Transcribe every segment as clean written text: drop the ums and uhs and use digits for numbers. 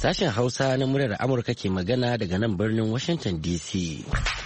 Sashen Hausa na muryar Amurka ke magana daga nan birnin Washington DC.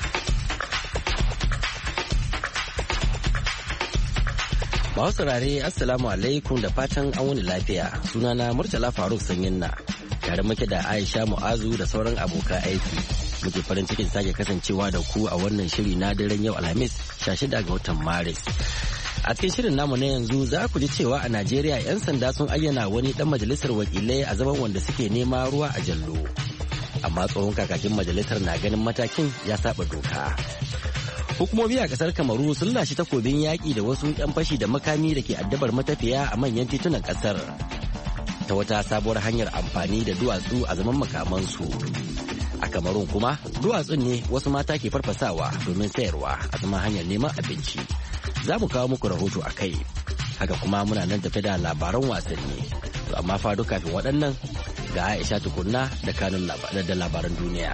Masu saurare Assalamu alaikum da fatan an wani lafiya. Sunana Murtala Faruk Sanyinna. Tare muke da Aisha Mu'azu da sauran abokan aiki. Muke farin cikin sake kasancewa da ku a wannan shiri na daren yau Alhamis 16 ga watan Maris. A cikin shirin namu na yanzu za ku ji cewa a Najeriya 'yan sanda sun ayyana wani dan majalisar wakilai a zaman wanda suke nema ruwa a jallo. Amma tsohon kakakin majalisar na ganin matakin ya saba doka. Hukumomi a kasar Kamaru sun lashe takobin yaƙi da wasu 'yan fashi da makami da ke addabar matafiya a manyan titunan kasar. Ta wata sabuwar hanyar amfani da duwatsu a zaman makamansu. A Kamarun kuma duwatsun ne wasu mata ke farfasawa domin sayarwa a zaman hanyar neman abinci. Za mu kawo muku rahoto a kai, haka kuma muna nan tafi da labaran wasanni. To amma fa duk kafin waɗannan ga Aisha tukunna da kanun labaran duniya.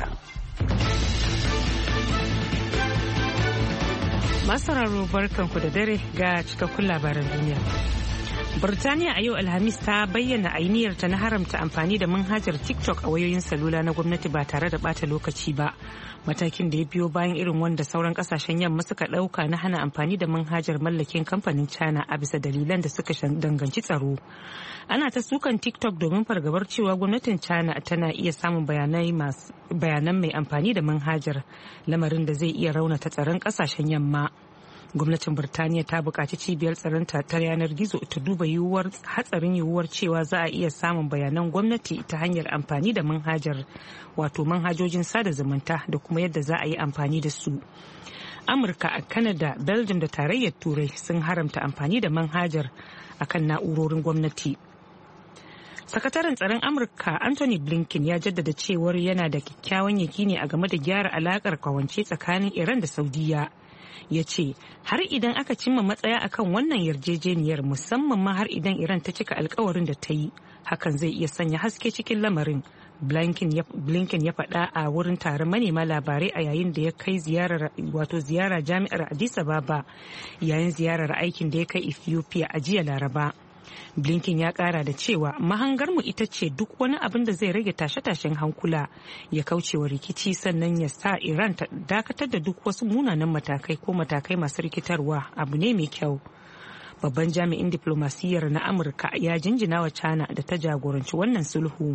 Masararo barkanku da dare ga cikakkun labaran duniya. Burtaniya a yau Alhamis ta bayyana ainihirta na haramta amfani da manhajar TikTok a wayoyin salula na gwamnati ba tare da bata lokaci ba. Matakin da ya biyo bayan irin wanda sauran kasashen yamma suka dauka na hana amfani da manhajar mallakin kamfanin China a bisa dalilan da suka danganci tsaro. Ana ta sukan TikTok domin fargabar cewa gwamnatin China tana iya samun bayanan mai amfani da manhajar, lamarin da zai iya raunata tsaron kasashen yamma. Gwamnatin Birtaniya ta buƙaci cibiyar tsaron ta yanar gizo ta duba hatsarin yiwuwar cewa za a iya samun bayanan gwamnati ta hanyar amfani da manhajar, wato manhajojin sada zumunta, da kuma yadda za a yi amfani da su. Amurka, Canada, Belgium da Tarayyar Turai sun haramta amfani da manhajar akan na'urorin gwamnati. Sakataren tsaron Amurka Anthony Blinken ya jaddada cewar yana da kyakkyawan yakini a game da gyara alakar kawance tsakanin Iran da Saudiya. Ya ce har idan aka cimma matsaya akan wannan yarjejeniyar, musamman ma har idan Iran ta cika alkawarin da ta yi, hakan zai iya sanya haske cikin lamarin. Blinken ya faɗa a wurin taron manema labarai a yayin da ya kai ziyara jami'ar Addis Ababa yayin ziyarar aikin da ya kai Ethiopia a jiya Laraba. Blinken ya kara da cewa mahangarmu ita ce duk wani abin da zai rage tashe-tashen hankula ya kaucewa rikici, sannan ya sa Iran ta dakatar da duk wasu munanan matakai ko matakai masu rikitarwa abu ne mai kyau. Babban jami'in diplomasiyyar na Amurka ya jinjina wa China da ta jagoranci wannan sulhu.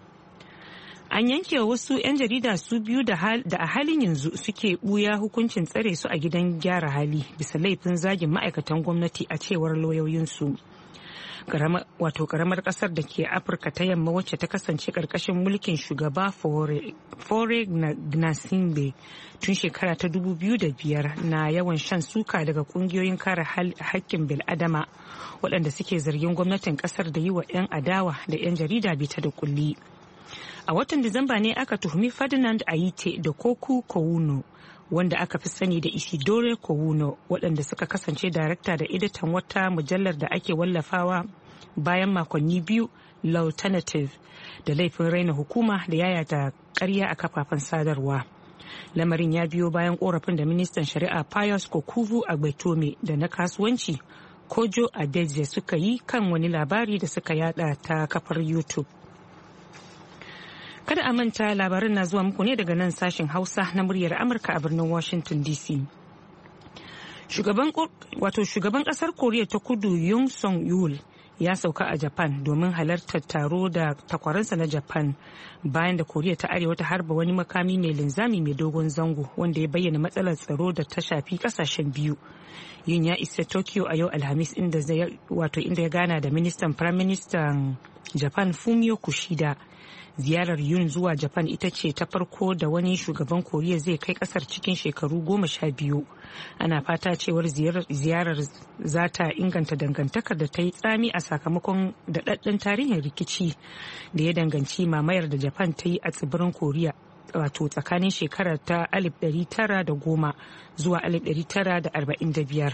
An yanke wasu 'yan jarida su biyu da a halin yanzu suke buya hukuncin tsare su a gidan gyara hali bisa laifin zagin ma'aikatan gwamnati, a cewar lauyoyinsu. Karamar kasar da ke Afirka ta yamma wacce ta kasance karkashin mulkin shugaba Faure Gnassingbe tun shekara ta 2005 na yawan shan suka daga kungiyoyin kare haƙƙin bil'adama waɗanda suke zargin gwamnatin kasar da yi wa 'yan adawa da 'yan jarida bita da kulli. A watan Disamba ne aka tuhumi Ferdinand Aite da Koku Kowuno, wanda aka fi sani da Isidore Kowuno, waɗanda suka kasance darakta da editan wata mujallar da ake wallafawa bayan makonni biyu, L'Alternative, da laifin raina hukuma da yayata ƙarya a kafafen sadarwa. Lamarin ya biyo bayan korafin da ministan shari'a Pius Kokuvu Agbeitome da na kasuwanci Kojo Adeje suka yi kan wani labari da suka yada ta kafar YouTube. Kada a manta labarin na zuwa muku ne daga nan sashen Hausa na muryar Amurka a birnin Washington DC. Shugaban kasar Koriya ta Kudu Yoon Song Yeol ya sauka a Japan domin halartar taro da takwaransa na Japan bayan da Koriya ta Arewa ta harba wani makami mai linzami mai dogon zango wanda ya bayyana matsalar tsaro da ta shafi kasashen biyu. Yin ya isa Tokyo a yau Alhamis inda ya gana da Prime Minister Japan Fumio Kishida. Ziyarar Yun zuwa Japan ita ce ta farko da wani shugaban Koriya zai kai kasar cikin shekaru 12. Ana fata cewar ziyarar za ta inganta dangantakar da ta yi tsami a sakamakon daɗaɗɗen tarihin rikici da ya danganci mamayar da Japan ta yi a tsibirin Koriya, wato tsakanin shekarar ta 1910 zuwa 1945.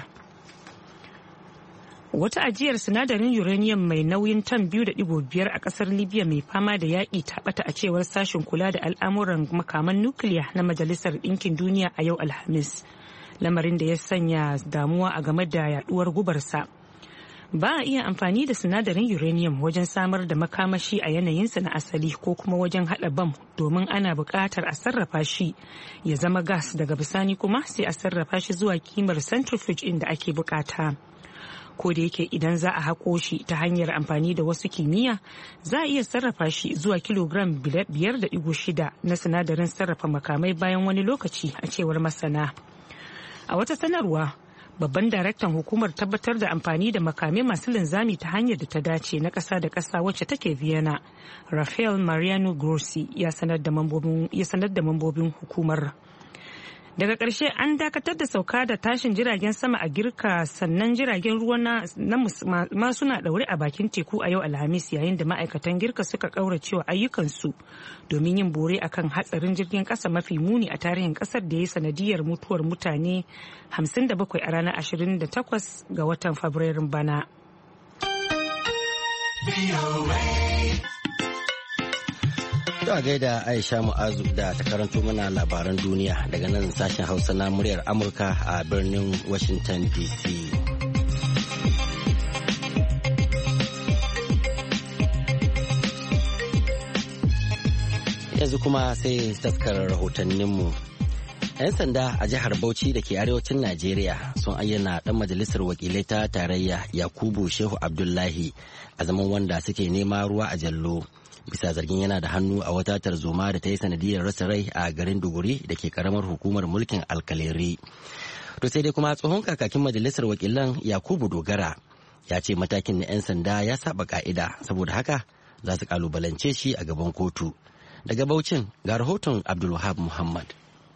Wata ajiyar sinadarin uranium mai nauyin tan 2.5 a kasar Libya mai fama da yaƙi ta ɓata, a cewar sashen kula da al'amuran makaman nukiliya na Majalisar Ɗinkin Duniya a yau Alhamis, lamarin da ya sanya damuwa a game da yaduwar gubarsa. ba a iya amfani da sinadarin uranium wajen samar da makamashi a yanayinsa na asali ko kuma wajen hada bam domin ana buƙatar a sarrafa shi ya zama gas daga bisani kuma sai a sarrafa shi zuwa kimar centrifuge inda ake bukata. Ko da yake idan za a haƙo shi ta hanyar amfani da wasu kimiyya za a iya sarrafa shi zuwa kilogram 5.6 na sinadarin sarrafa makamai bayan wani lokaci a cewar masana. A wata sanarwa, babban daraktan hukumar tabbatar da amfani da makamai masu linzami ta hanyar da ta dace na ƙasa da ƙasa wacce take Vienna, Rafael Mariano Grossi ya sanar da mambobin hukumar. Daga ƙarshe an dakatar da sauka da tashin jiragen sama a Girka, sannan jiragen ruwa ma suna ɗaure a bakin teku a yau Alhamis, yayin da ma'aikatan Girka suka ƙauracewa ayyukansu domin yin bore akan hatsarin jirgin ƙasa mafi muni a tarihin ƙasar da ya sanadiyar mutuwar mutane 57 a ranar 28 ga watan Fabrairun bana. Da gaida Aisha Mu'azu da ta karanto mana labaran duniya daga nan sashen Hausa na muryar Amurka a birnin Washington DC. Yanzu kuma sai taskar rahotanninmu. 'Yan sanda a jihar Bauchi da ke arewacin Najeriya sun ayyana ɗan majalisar wakilai ta tarayya Yakubu Shehu Abdullahi a zaman wanda suke nema ruwa a jallo. Bisa zargin yana da hannu a wata tarzoma da ta yi sanadiyar rasa rai a garin Duguri da ke karamar hukumar mulkin Alkaleri. To sai dai kuma tsohon kakakin majalisar wakilan Yakubu Dogara ya ce matakin na 'yan sanda ya saba ka'ida, saboda haka za su kalubalance shi a gaban kotu. Daga Bauchin ga rahoton Abdulwahab Muhammad.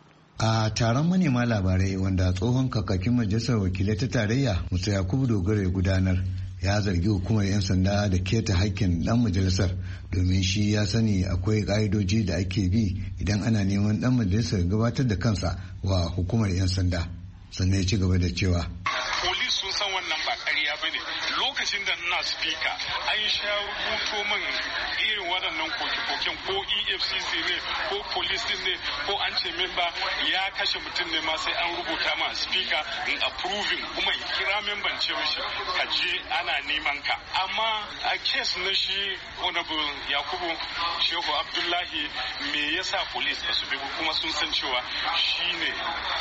A taron manema labarai wanda tsohon kakakin majalisar wakilai ta tarayya Musa Yakubu Dogara ya gudanar, ya zargi hukumar 'yan sanda da keta haƙƙin ɗan majalisar, domin shi ya sani akwai ƙa'idoji da ake bi idan ana neman ɗan majalisar gabatar da kansa wa hukumar 'yan sanda. Sannan ya ci gaba da cewa polis sun san wannan ba ƙarya ba ne. Lokacin da ina spika an sha rubuto min irin waɗannan koke-koken, ko EFCC ne ko polis ne ko an ce memba ya kashe mutum ne ma sai an rubuta ma spika in approving kuma in kira memban ce mishi ka je ana neman ka. Amma a kes na shi honorable Yakubu Shehu Abdullahi, me yasa polis ba su bi kuma sun san cewa shi ne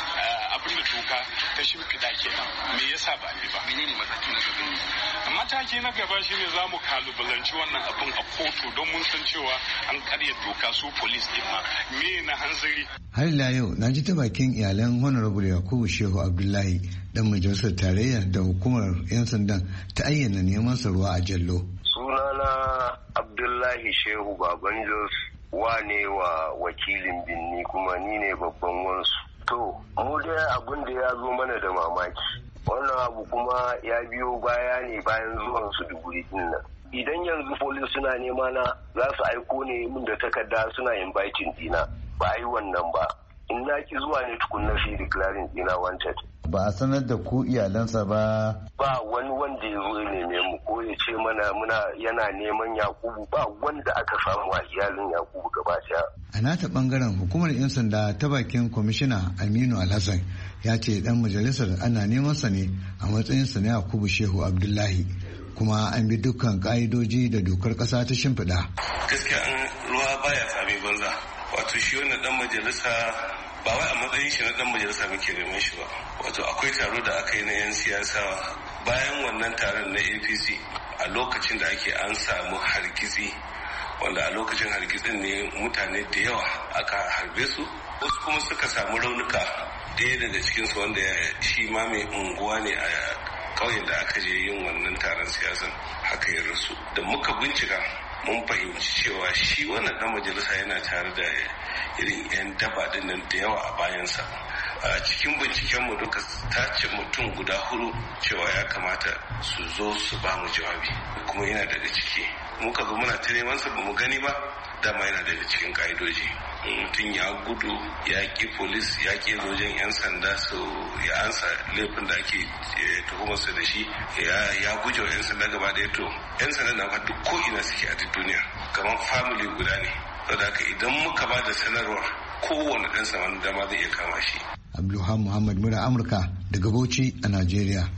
abin da doka ta shimfiɗa kenan, me yasa ba bi ba? Menene mataki na gaba? Mataki na gaba shine za mu kalubalanci wannan abin a kotu, don mun san cewa an karya doka, su polis din ma me na hanzari. Har ila yau na ji ta bakin iyalan honorable Yakubu Shehu Abdullahi, dan majalisar tarayya da hukumar 'yan sandan ta ayyana neman sa ruwa a jallo. Sunana Abdullahi Shehu Babanjos, wane wa wakilin binni kuma ni ne babban wansu. To, mu dai abin da ya zo mana da mamaki. Wannan abu kuma ya biyo baya ne bayan zuwan su Duguri din nan. Idan yanzu polis suna nema na za su aiko ne min da takarda suna inviting dina. Ba a yi wannan ba. In na ki zuwa ne tukunna fi declaring dina wanted. Ba a sanar da ku iyalansa ba? Ba wani wanda ya zo ya neme mu ko ya ce mana yana neman Yakubu, ba wanda aka samu a iyalin Yakubu gaba daya. A nata bangaren hukumar 'yan sanda ta bakin kwamishina Aminu Alhassan ya ce dan majalisar ana neman sa ne a matsayinsa na Yakubu Shehu Abdullahi, kuma an bi dukkan ka'idoji da dokar kasa ta shimfiɗa. Gaskiya an ruwa baya sami banza, wato shi wannan dan majalisa ba wai a matsayin shi na dan majalisa muke neman shi ba. Wato akwai taro da aka yi na 'yan siyasa, bayan wannan taron na APC a lokacin da ake an samu hargitsi, wanda a lokacin hargitsin ne mutane da yawa aka harbe su, wasu kuma suka samu raunuka. Ɗaya daga cikinsu wanda shi ma mai unguwa ne a ƙauyen da aka je yin wannan taron siyasan, haka ya rasu. Da muka bincika mun fahimci cewa shi wannan dan majalisa yana tare da irin 'yan daba dinnan da yawa a bayansa. A cikin bincikenmu duka tace mutum guda 4 cewa ya kamata su zo su ba mu jawabi, kuma yana daga ciki. Muka zo muna ta neman sa ba mu gani ba, dama yana daga cikin ka'idoji. Mutum ya gudu, ya ƙi polis, ya ƙi wajen 'yan sanda su ya ansa laifin da ake tuhumarsa da shi, ya guje wa 'yan sanda gaba ɗaya. To 'yan sanda na fa duk ko'ina suke a duk duniya, kamar family guda ne. Saboda haka idan muka ba da sanarwar, kowane ɗan saman dama zai iya kama shi. Abdulhamid Muhammad, Mura Amurka daga Bauchi a Najeriya.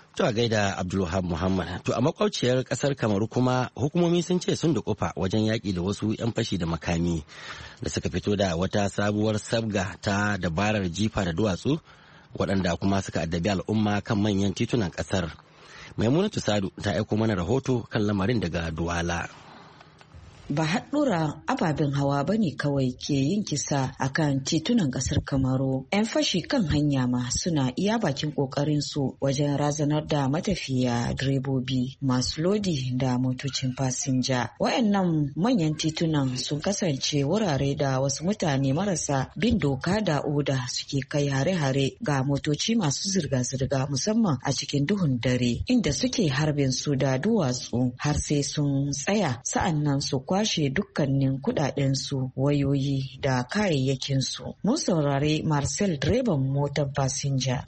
To a gaida Abdulwahab Muhammad. To a makwauciyar kasar Kamaru kuma hukumomi sun ce sun dukufa wajen yaƙi da wasu 'yan fashi da makami da suka fito da wata sabuwar sabga ta dabarar jifa da duwatsu waɗanda kuma suka addabi al'umma kan manyan titunan ƙasar. Maimunatu Sadu ta aiko mana rahoto kan lamarin daga Duwala. Ba haɗura ababen hawa ba ne kawai ke yin kisa a kan titunan ƙasar Kamaru. 'Yan fashi kan hanya ma suna iya bakin ƙoƙarin su wajen razanar da matafiya, direbobi, masu lodi da motocin fasinja. Wayannan manyan titunan sun kasance wurare da wasu mutane marasa bin doka da oda suke kai hare-hare ga motoci masu zirga-zirga musamman a cikin duhun dare, inda suke harbin su da duwatsu har sai sun tsaya, sa'annan su kwashe dukkanin kudadensu, wayoyi da kayayyakinsu. Mun saurari Marcel, direban motar fasinja.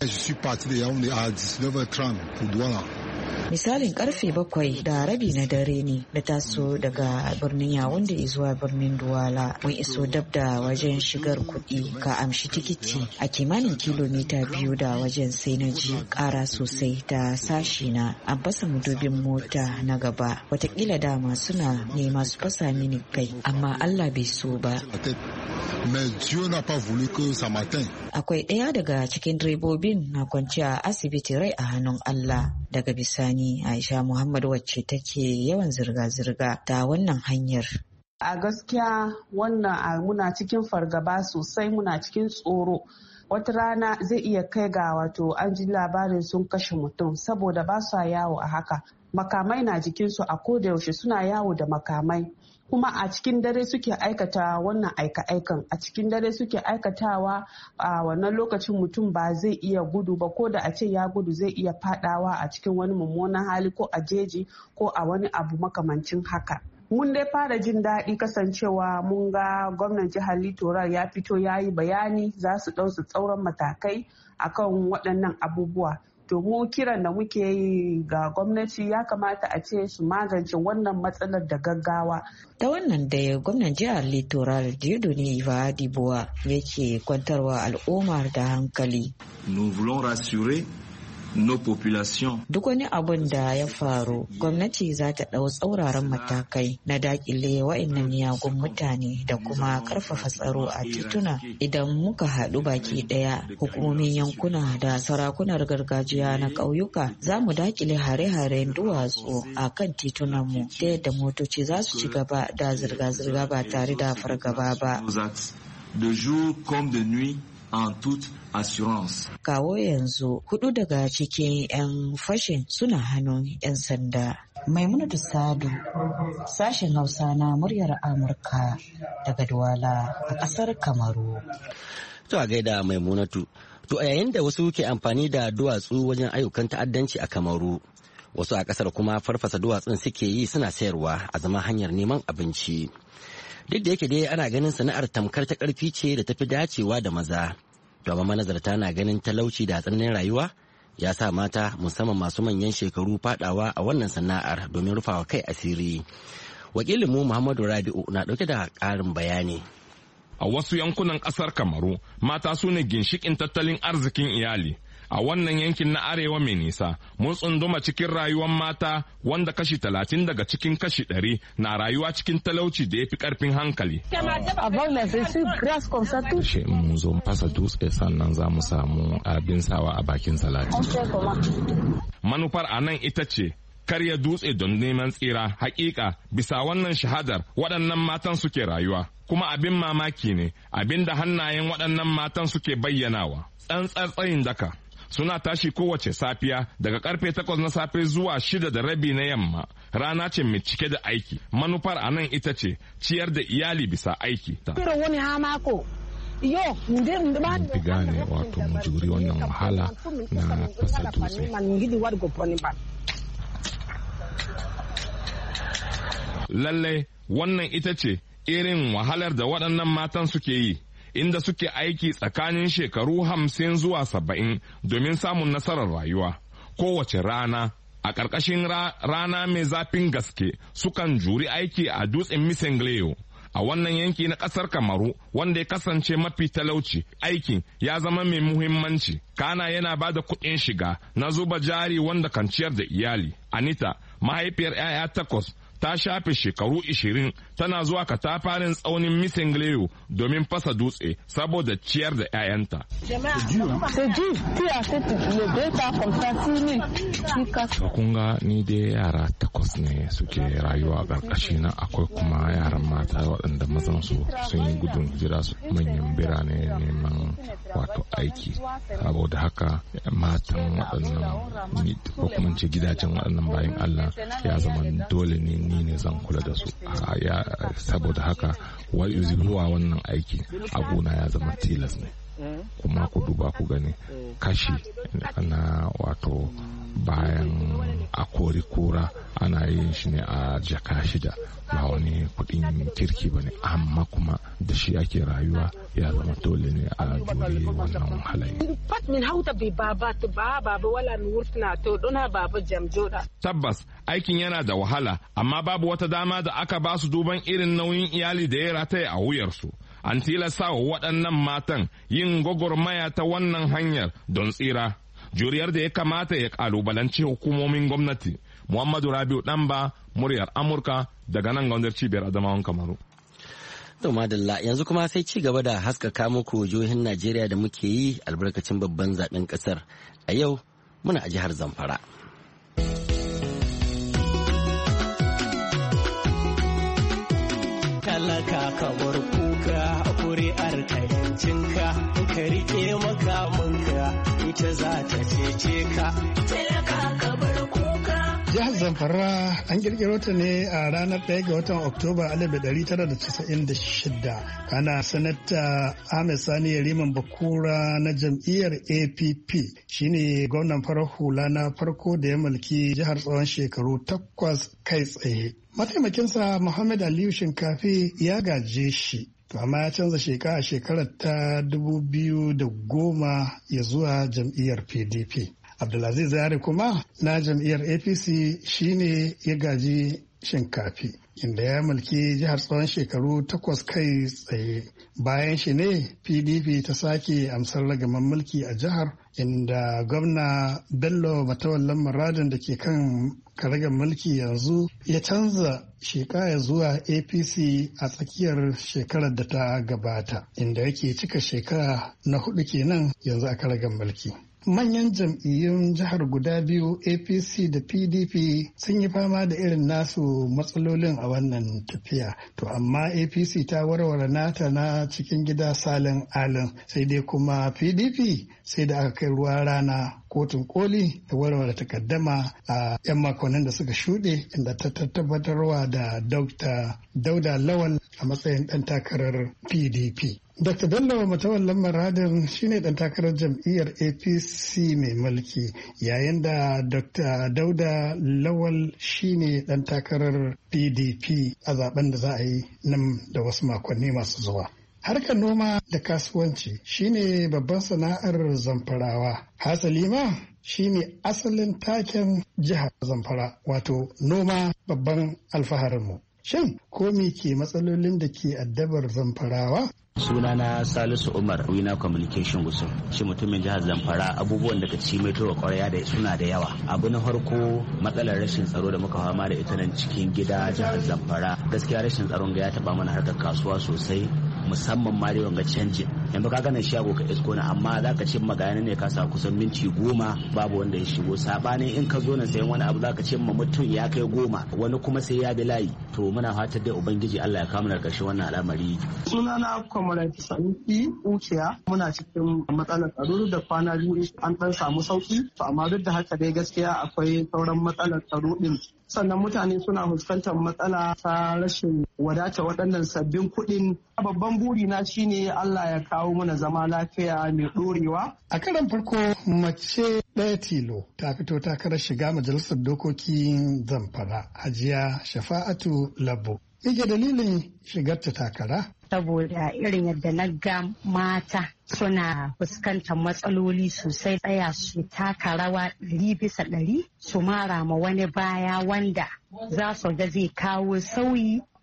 Misalin karfe 7:30 na dare ne na taso daga birnin Yawunde zuwa birnin Duwala. Mun iso dab da wajen shigar kuɗi ka amshi tikiti a kimanin kilomita 2 da wajen, sai na ji ƙara sosai ta sashi na an fasa mudubin mota na gaba. Watakila dama suna nema su fasa mini kai, amma Allah bai so ba. Akwai ɗaya daga cikin direbobin na kwanci a asibiti rai a hannun Allah. Daga bisani Aisha Muhammad wacce take yawan zirga-zirga ta wannan hanyar. A gaskiya wannan muna cikin fargaba sosai, muna cikin tsoro. Wata rana zai iya kai ga wato an ji labarin sun kashe mutum saboda ba su yawo a haka. Makamai na jikinsu a koda yaushe, suna yawo da makamai. Kuma a cikin dare suke aikata wannan aika-aikan, a cikin dare suke aikatawa. A wannan lokacin mutum ba zai iya gudu ba, ko da a ce ya gudu zai iya fadawa a cikin wani mummunan hali ko a jeji ko a wani abu makamancin haka. Mun dai fara jin daɗi kasancewa mun ga gwamnan jihar Littoral ya fito ya yi bayani za su ɗau tsauran matakai akan waɗannan abubuwa. To mu kiran da muke yi ga gwamnati ya kamata a ce su magance wannan matsalar da gaggawa. Ta wannan da gwamnan jihar Littoral Dieudonné Iva Dibois yake kwantarwa al'ummar da hankali. Nous voulons rassurer nos populations. Duk wani abun da ya faru, gwamnati za ta ɗau tsauraran matakai na dakile wa'annan miyagun mutane da kuma karfafa tsaro a tituna. Idan muka haɗu baki ɗaya, hukumomin yankuna da sarakunar gargajiya na ƙauyuka, za mu dakile hare-haren duwatsu a kan titunanmu ta yadda motoci za su ci gaba da zirga-zirga ba tare da fargaba ba. De jour comme de nuit, en toute assurance. Kawo yanzu 4 daga cikin 'yan fashin suna hannun 'yan sanda. Maimunatu Sadu, sashen Hausa na muryar Amurka daga Duwala a ƙasar Kamaru. To a gaida Maimunatu. To a yayin da wasu ke amfani da duwatsu wajen ayyukan ta'addanci a Kamaru, wasu a ƙasar kuma farfasa duwatsun suke yi suna sayarwa a zama hanyar neman abinci. Duk da yake dai ana ganin sana'ar tamkar ta ƙarfi ce da tafi dacewa da maza, to amma manazarta na ganin talauci da tsananin rayuwa ya sa mata musamman masu manyan shekaru fadawa a wannan sana'ar domin rufawa kai asiri. Wakilinmu Muhammadu Rabi'u na ɗauke da ƙarin bayani. A wasu yankunan ƙasar Kamaru, mata su ne ginshiƙin tattalin arzikin iyali. A wannan yankin na arewa mai nisa, mun tsunduma cikin rayuwar mata wanda kashi 30 daga cikin kashi 100 na rayuwa cikin talauci da ya fi ƙarfin hankali. Shi mun zo fasa dutse sannan za mu samu abin sawa a bakin salati. Manufar a nan ita ce karya dutse don neman tsira. Hakika bisa wannan shahadar waɗannan matan suke rayuwa. Kuma abin mamaki ne abin da hannayen waɗannan matan suke bayyanawa. Tsantsar tsayin daka. Suna tashi kowace safiya daga karfe 8 na safe zuwa 6:30 na yamma. Rana ce mai cike da aiki. Manufar a nan ita ce ciyar da iyali bisa aiki. Mun fi gane wato mu juri wannan wahala na fasa dutse. Lallai wannan ita ce irin wahalar da waɗannan matan suke yi, inda suke aiki tsakanin shekaru 50 zuwa 70 domin samun nasarar rayuwa. Kowace rana, a ƙarƙashin rana mai zafin gaske, sukan juri aiki a dutsen Misengleyo. a wannan yanki na ƙasar Kamaru wanda ya kasance mafi talauci. Aikin ya zama mai muhimmanci, kana yana ba da kuɗin shiga na zuba jari wanda kan ciyar da iyali. Anita, mahaifiyar 'ya'ya 8, ta shafe shekaru 20 tana zuwa katafarin tsaunin Misingleyo domin fasa dutse saboda ciyar da 'ya'yanta. Kun ga ni dai yara 8 ne suke rayuwa a ƙarƙashi na, akwai kuma yaran mata waɗanda mazan su sun yi gudun hijira su manyan birane neman wato aiki. Saboda haka matan waɗannan ko kuma ce gidajen waɗannan bayan Allah ya zama dole ne ni ne zan kula da su. Saboda haka zuwa wannan aiki a gona ya zama tilas ne. Kuma ku duba ku gani kashi na wato bayan a kori kura ana yin shi ne a jaka 6, ba wani kudin kirki ba ne, amma kuma da shi ake rayuwa ya zama dole ne a jure wannan halaye. Tabbas aikin yana da wahala, amma babu wata dama da aka ba su duban irin nauyin iyali da ya rataya a wuyarsu. An tilasta wa waɗannan matan yin gwagwarmaya ta wannan hanyar don tsira, juriyar da ya kamata ya ƙalubalanci hukumomin gwamnati. Muhammadu Rabiu Ɗanba, muryar Amurka daga nan gwamnatin cibiyar Adamawan Kamaru. To madalla, yanzu kuma sai ci gaba da haskaka muku jihohin Najeriya da muke yi albarkacin babban zaben ƙasar. A yau muna a jihar Zamfara. Talaka ka bar kuka, kuri'ar ka yancinka, ka rike makamanka, ita za ta cece ka. Talaka ka bar kuka. Jihar Zamfara an kirkiro ta ne a ranar 1 ga watan Oktoba 1996. Kana sanata Ahmed Sani Yariman Bakura na jam'iyyar APP shine gwamnan farar hula na farko da ya mulki jihar tsawon shekaru 8 kai tsaye. Mataimakinsa Muhammad Aliyu Shinkafi ya gaje shi, to amma ya canza sheka a shekarar ta 2010 ya zuwa jam'iyyar PDP. Abdulaziz Yari kuma na jam'iyyar APC shine ya gaji Shinkafi, inda ya mulki jihar tsawon shekaru 8 kai tsaye. Bayan shi ne PDP ta sake amsar ragaman mulki a jihar, inda gwamna Bello Matawallan Maradin da ke kan karagar mulki yanzu ya canza sheka ya zuwa APC a tsakiyar shekarar da ta gabata, inda yake cika shekara na 4 kenan yanzu a karagar mulki. Manyan jam'iyyun jihar guda biyu APC da PDP sun yi fama da irin nasu matsalolin a wannan tafiya. To amma APC ta warware nata na cikin gida salin alin, sai dai kuma PDP sai da aka kai ruwa rana kotun koli da warware takaddama a 'yan makonnin da suka shuɗe, inda ta tabbatarwa da Dr. Dauda Lawal a matsayin ɗan takarar PDP. Dr. Bello Matawallan Maradin shine ɗan takarar jam'iyyar APC mai mulki, yayin da Dr. Dauda Lawal shine ɗan takarar PDP a zaben da za a yi nan da wasu makonni masu zuwa. Harkar noma da kasuwanci shine babban sana'ar Zamfarawa. Hasali ma shine asalin taken jihar Zamfara, wato noma babban alfaharinmu. Shin ko me ke matsalolin da ke addabar Zamfarawa? Sunana Salisu Umar, Wina Communication Gusau. Shi mutumin jihar Zamfara, abubuwan da ka ci mai towa kwarya da suna da yawa. Abu na farko, matsalar rashin tsaro da muka fama da ita nan cikin gida jihar Zamfara. Gaskiya rashin tsaron ga ya taba mana harkar kasuwa sosai, musamman ma da wanga canjin. Yanzu ka gane shago ka isko na, amma za ka ce magana ne ka sa kusan minti 10 babu wanda ya shigo. Sabanin in ka zo na sayan wani abu za ka ce ma mutum ya kai 10, wani kuma sai ya bi layi. To muna fatar dai Ubangiji Allah ya kawo mana ƙarshen wannan al'amari. Sunana Kwamarai Sanusi Uciya, muna cikin matsalar tsaro da kwana biyu an ɗan samu sauki, to amma duk da haka dai gaskiya akwai sauran matsalar tsaro ɗin. Sannan mutane suna fuskantar matsala ta rashin wadata waɗannan sabbin kuɗin. Babban burina shine Allah ya kawo mana zama lafiya mai ɗorewa. A karan farko mace ɗaya tilo ta fito takarar shiga majalisar dokokin Zamfara, Hajiya Shafa'atu Labo. Ike dalilin shigarta takara? Saboda irin yadda na ga mata suna fuskantar matsaloli sosai, tsaya su taka rawa 100% su mara ma wani baya wanda za su ga zai kawo sauyi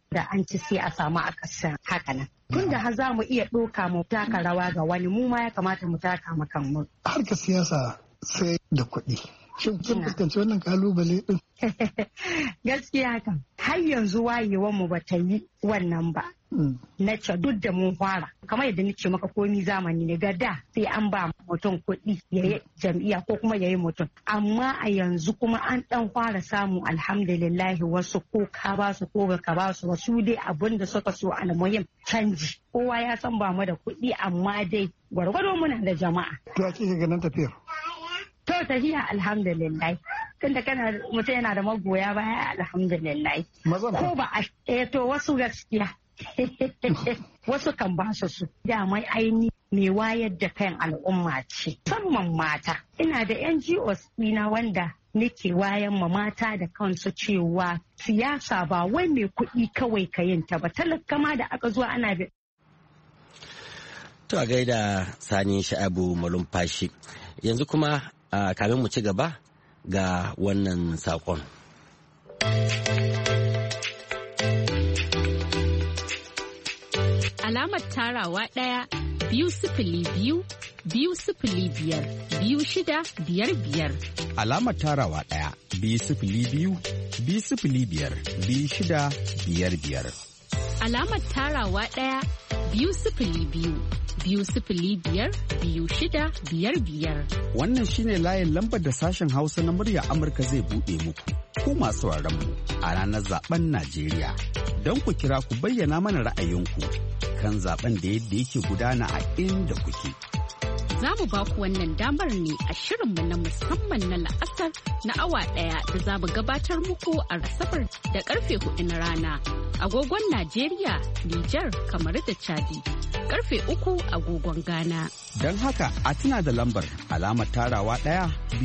da an ci sai a samu akasin haka nan. Tun da har za mu iya ɗoka mu taka rawa ga wani mu ma ya kamata mu taka mu kanmu. Harkar siyasa sai da kuɗi. Shin kin fuskanci wannan kalubale din? Gaskiya kan har yanzu wayewar mu ba ta yi wannan ba. Na ce duk da mun fara kamar yadda nake maka komi zamani ne ga da sai an ba mutum kuɗi ya yi jam'iyya ko kuma ya yi mutum, amma a yanzu kuma an ɗan fara samu alhamdulillahi wasu ko ka ba su ko ka ba su wasu dai abin da suka so almuhim canji. Kowa ya san ba mu da kuɗi amma dai gwargwado muna da jama'a. To a kike ganin tafiyar? To tafiya alhamdulillah. Tunda kana mutum yana da magoya baya alhamdulillah. Ko ba a to wasu gaskiya. Wasu kan ba su damai aini mai wayar da kan al'umma ce musamman mata. Ina da NGOs ɗina wanda nake wayan ma mata da kansu cewa siyasa ba wai mai kuɗi kawai ka yin ta ba, talaka ma da aka zuwa ana da. To a gaida Sani Sha'abu Malumfashi. Yanzu kuma kamin mu ci gaba ga wannan saƙon. Alamar tarawa ɗaya, 202 205 2655. Alamar tarawa ɗaya, 202 205 2655. Alamar tarawa ɗaya, 202 205 2655. Wannan shine layin lambar da sashen Hausa na murya Amurka zai buɗe muku. Ku masu mu a ranar zaben Najeriya. Don ku kira ku bayyana mana ra'ayinku kan zaben da yadda yake gudana a inda kuke. Za mu ba ku wannan damar ne a shirinmu na musamman na la'asar na awa ɗaya da za mu gabatar muku a Asabar da karfe 4 na rana. Agogon Najeriya, Nijar, kamar da Chadi. Karfe 3 agogon Ghana. Don haka a tuna da lambar alamar tarawa ɗaya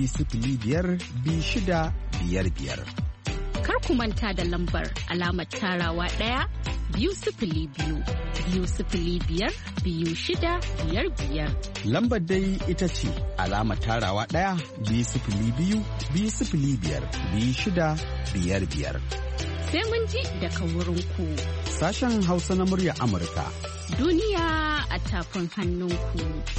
205 Kar ku manta da lambar alamar tarawa ɗaya 202 205 2655. Lambar dai ita ce alamar tarawa ɗaya 202 205 2655. Sai mun ji daga wurin ku. Sashen Hausa na murya Amurka. Duniya a tafin hannunku.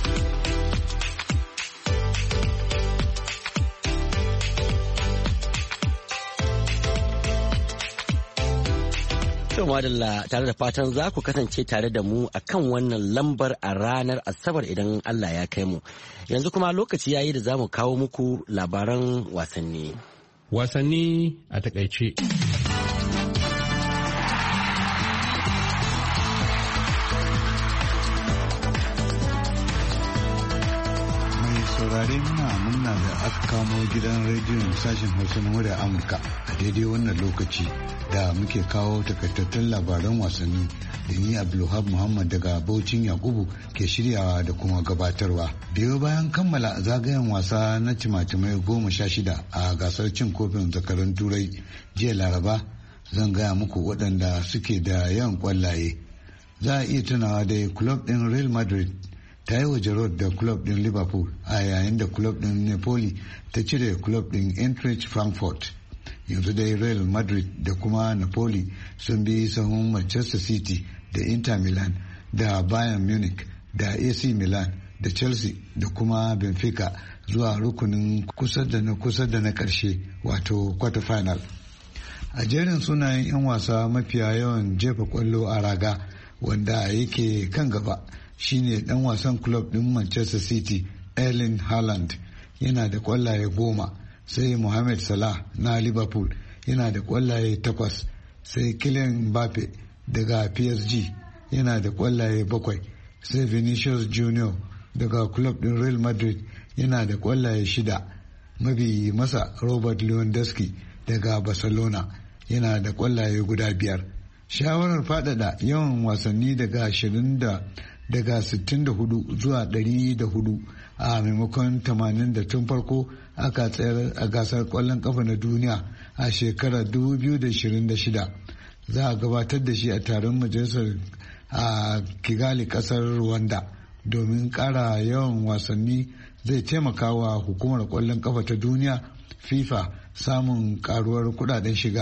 To madalla, tare da fatan za ku kasance tare da mu a kan wannan lambar a ranar Asabar idan Allah ya kai mu. Yanzu kuma lokaci yayi da za mu kawo muku labaran wasanni. Wasanni a takaice. saurare muna da aka kamo gidan rediyon sashen hausa na murya Amurka a daidai wannan lokaci da muke kawo takaitattun labaran wasanni da ni Abdulhab Muhammad daga Baucin Yakubu ke shiryawa da kuma gabatarwa. Biyo bayan kammala zagayen wasa na timatimai 16 a gasar cin kofin zakarun turai jiya Laraba, zan gaya muku waɗanda suke da yawan kwallaye. Za a iya tunawa da club ɗin Real Madrid ta yi waje road da club din Liverpool a yayin da club din Napoli ta cire club din Eintracht Frankfurt. Yanzu dai Real Madrid da kuma Napoli sun bi sahun Manchester City da Inter Milan da Bayern Munich da AC Milan da Chelsea da kuma Benfica zuwa rukunin kusa da na karshe wato quarter final. A jerin sunayen 'yan wasa mafiya yawan jefa kwallo a raga wanda yake kan gaba shine dan wasan club din Manchester City Erling Haaland, yana da kwallaye 10, sai Mohamed Salah na Liverpool yana da kwallaye 8, sai Kylian Mbappe daga PSG yana da kwallaye 7, sai Vinicius Junior daga club din Real Madrid yana da kwallaye 6, mabi masa Robert Lewandowski daga Barcelona yana da kwallaye guda 5. Shawarar faɗaɗa yawan wasanni daga 64 zuwa 104 a maimakon 80 da tun farko aka tsayar a gasar kwallon kafa na duniya a shekarar 2026 za a gabatar da shi a taron majalisar a Kigali kasar Rwanda. Domin kara yawan wasanni zai taimaka wa hukumar kwallon kafa ta duniya FIFA samun karuwar kudaden shiga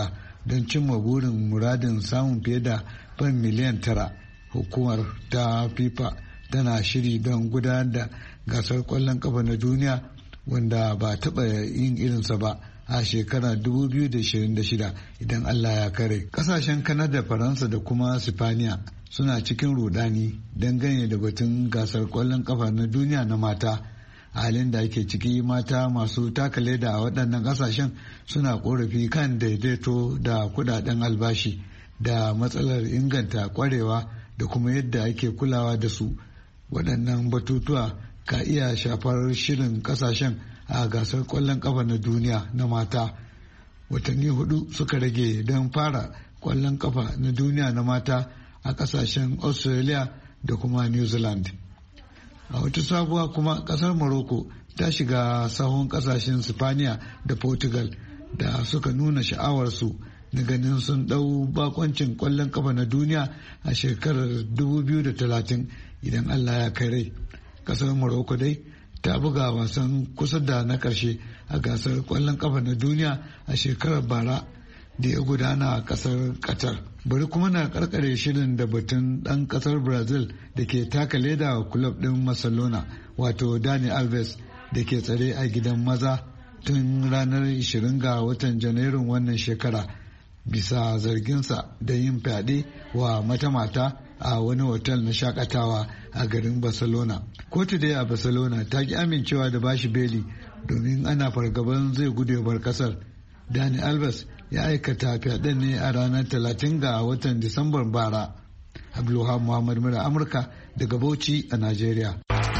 don cimma burin muradin samun fiye da fan miliyan 9. Hukumar ta FIFA tana shiri don gudanar da gasar kwallon kafa na duniya wanda ba taɓa yin irinsa ba a shekarar 2026 idan Allah ya kare. Kasashen Kanada, Faransa da kuma Sifaniya suna cikin rudani dangane da batun gasar kwallon kafa na duniya na mata. A halin da ake ciki, mata masu taka leda a waɗannan ƙasashen suna ƙorafi kan daidaito da kudaden albashi da matsalar inganta ƙwarewa da kuma yadda ake kulawa da su. Waɗannan batutuwa ka iya shafar shirin ƙasashen a gasar ƙwallon ƙafa na duniya na mata. Watanni 4 suka rage don fara ƙwallon ƙafa na duniya na mata a ƙasashen Australia da kuma New Zealand. A wata sabuwa kuma, ƙasar Morocco ta shiga sahun ƙasashen Sifaniya da Portugal da suka nuna sha'awarsu na ganin sun ɗau bakoncin ƙwallon ƙafa na duniya a shekarar 2030 idan Allah ya kai rai. Ƙasar Morocco dai ta buga wasan kusa da na ƙarshe a gasar ƙwallon ƙafa na duniya a shekarar bara da ya gudana a ƙasar Qatar. Bari kuma na karkare shirin da batun ɗan ƙasar Brazil da ke taka leda wa kulob ɗin Barcelona, wato Dani Alves, da ke tsare a gidan maza tun ranar 20 ga watan Janairun wannan shekara bisa zarginsa da yin fyaɗe wa mata a wani otal na shakatawa a garin Barcelona. Kotu dai a Barcelona ta ki amincewa da bashi beli domin ana fargaban zai gudu bar kasar. Dani Alves ya aikata fyaɗen ne a ranar 30 ga watan Disambar bara. Abdulwahab Muhammad Mura, Amurka, daga Bauchi a Najeriya.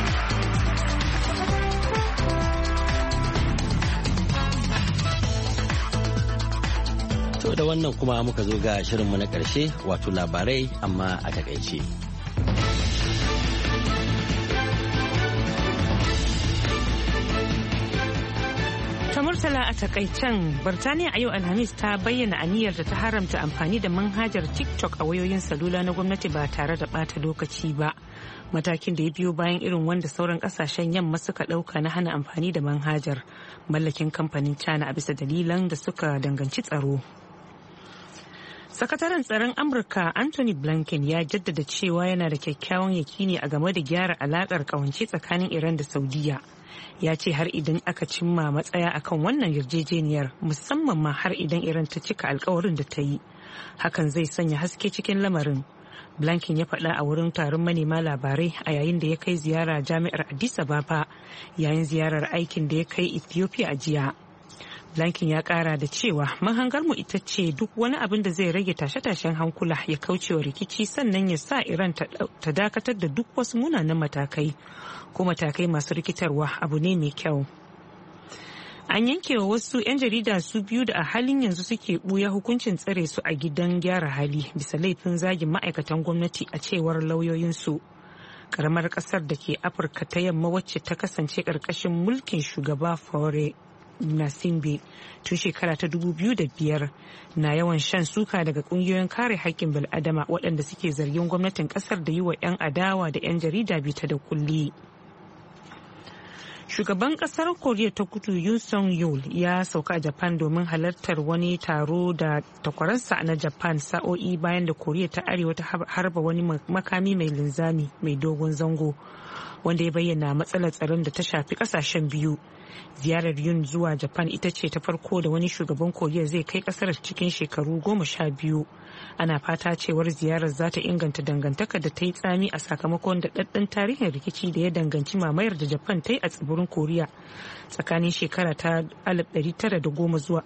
To da wannan kuma muka zo ga shirinmu na ƙarshe, wato labarai amma a takaice. Murtala a takaicen, Birtaniya a yau Alhamis ta bayyana aniyar da ta haramta amfani da manhajar TikTok a wayoyin salula na gwamnati ba tare da bata lokaci ba. Matakin da ya biyo bayan irin wanda sauran kasashen yamma suka dauka na hana amfani da manhajar mallakin kamfanin China a bisa dalilan da suka danganci tsaro. Sakataren tsaron Amurka Anthony Blinken ya jaddada cewa yana da kyakkyawan yakini a game da gyara alakar kawance tsakanin Iran da Saudiya. Ya ce har idan aka cimma matsaya akan wannan yarjejeniyar, musamman ma har idan Iran ta cika alkawarin da ta yi, hakan zai sanya haske cikin lamarin. Blinken ya faɗa a wurin taron manema labarai a yayin da ya kai ziyara jami'ar Addis Ababa yayin ziyarar aikin da ya kai Ethiopia a jiya. Blinken ya kara da cewa mahangarmu ita ce duk wani abin da zai rage tashe-tashen hankula ya kaucewa rikici, sannan ya sa Iran ta dakatar da duk wasu munanan matakai ko matakai masu rikitarwa abu ne mai kyau. An yanke wa wasu 'yan jarida su biyu da a halin yanzu suke buya hukuncin tsare su a gidan gyara hali bisa laifin zagin ma'aikatan gwamnati a cewar lauyoyinsu. Karamar kasar da ke Afirka ta yamma wacce ta kasance karkashin mulkin shugaba Faure Nasimbe tun shekara ta 2005 na yawan shan suka daga kungiyoyin kare haƙƙin bil'adama waɗanda suke zargin gwamnatin ƙasar da yi wa 'yan adawa da 'yan jarida bita da kulli. Shugaban ƙasar Koriya ta Kudu Yoon Suk Yeol ya sauka a Japan domin halartar wani taro da takwaransa na Japan sa'o'i bayan da Koriya ta Arewa ta harba wani makami mai linzami mai dogon zango wanda ya bayyana matsalar tsaron da ta shafi ƙasashen biyu. Ziyarar Yun zuwa Japan ita ce ta farko da wani shugaban Koriya zai kai kasar cikin shekaru 12. Ana fata cewar ziyarar za ta inganta dangantaka da ta yi tsami a sakamakon daɗaɗɗen tarihin rikici da ya danganci mamayar da Japan ta yi a tsibirin Koriya tsakanin shekara ta 1910 zuwa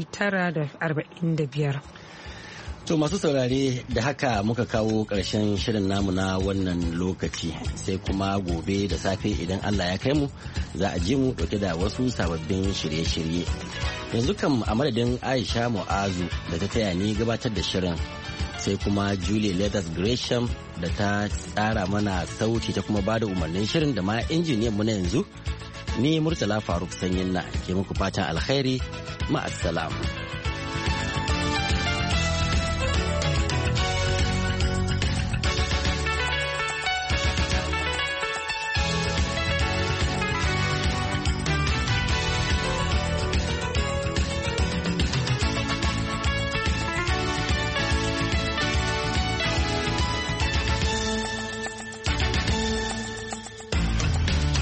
1945. To masu saurare, da haka muka kawo ƙarshen shirin namu na wannan lokaci, sai kuma gobe da safe idan Allah ya kai mu za a ji mu dauke da wasu sababbin shirye-shirye. Yanzu kam a madadin Aisha Mu'azu da ta taya ni gabatar da shirin, sai kuma Julie Leathers Gresham da ta tsara mana sauti ta kuma bada umarnin shirin da ma injiniyan mu na yanzu, ni Murtala Faruk Sanyin na ke muku fatan alkhairi, ma'assalam.